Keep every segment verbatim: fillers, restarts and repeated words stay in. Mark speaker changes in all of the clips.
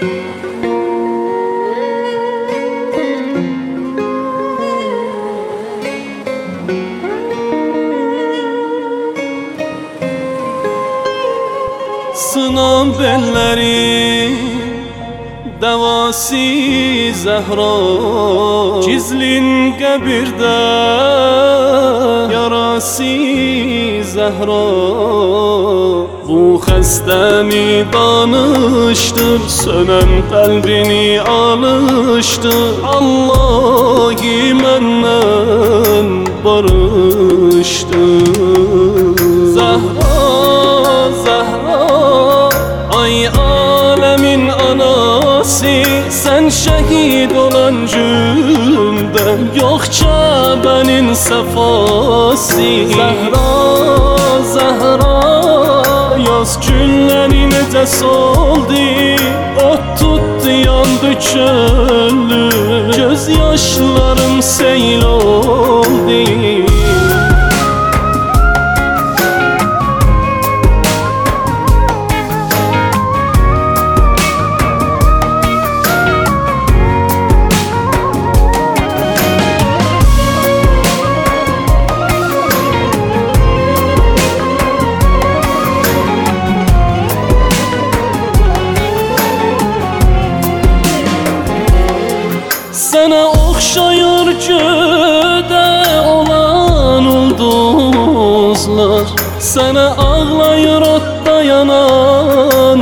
Speaker 1: Sınan belleri devasi Zehra, gizlin qəbirdə yarası Zehra. Bu xəstəmi danışdır, sönən qəlbini alışdır. Allahi məndən barışdır. Zehra, Zehra, ay alemin anası, sen şehit olan gündə yok Kəbənin səfası. Zehra, Zehra, yaz günləri necə soldu, ot tutdu yandı köllü, göz yaşlarım seyl oldu. Sana oxşayır gödə olan ulduzlar, sana ağlayır otda yanan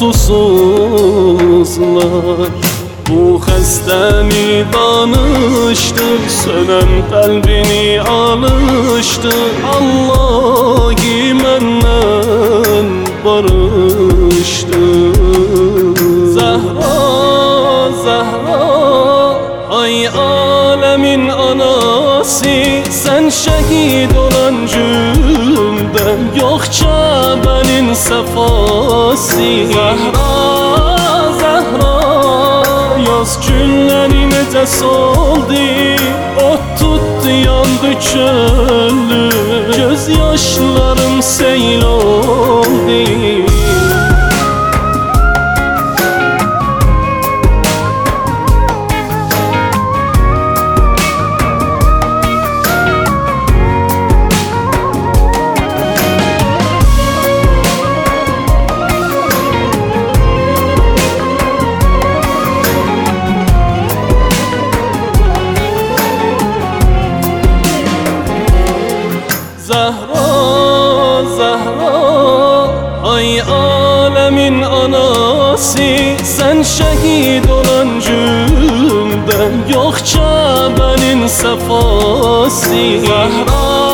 Speaker 1: susuzlar. Bu xəstəmi danışdır, sönən qəlbini alışdır. Allahi məndən barışdır. Zehra, Zehra, ay alemin anası, sen şehit olan gündə yok Kəbənin səfası. Zehra, Zehra, yaz günləri necə soldu, ot tutdu yandı köllü, göz yaşlarım seyl oldu. Zehra, Zehra, ay alemin anası, sen şehit olan gündə yok Kəbənin səfası. Zehra,